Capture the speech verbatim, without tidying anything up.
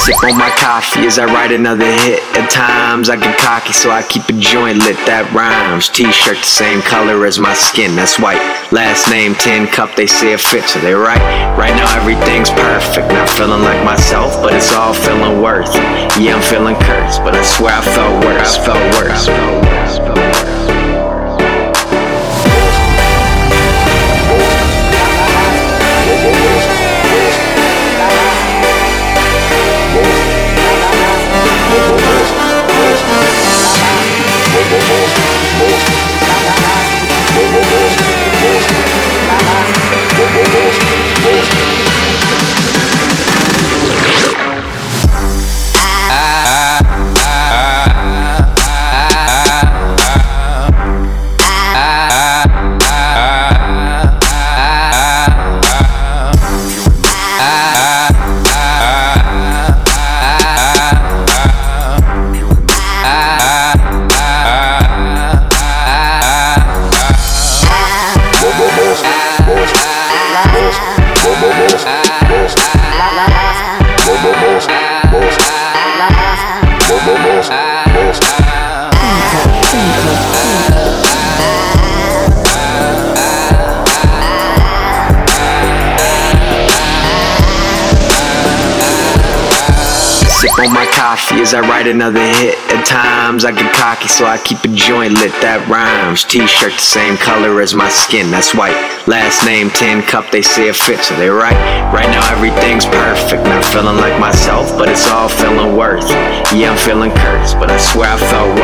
Sip on my coffee as I write another hit. At times I get cocky, so I keep a joint lit. That rhymes. T-shirt the same color as my skin, that's white. Last name tin cup, they say it fits, so they right. Right now everything's perfect. Not feeling like myself, but it's all feeling worth. Yeah, I'm feeling cursed, but I swear I felt worse. I felt worse. I felt worse. I felt worse. Sip on my coffee as I write another hit. At times I get cocky, so I keep a joint lit. That rhymes. T-shirt the same color as my skin, that's white. Last name tin cup, they say it fits, so they right. Right now everything's perfect. Not feeling like myself, but it's all feeling worth. Yeah, I'm feeling cursed, but I swear I felt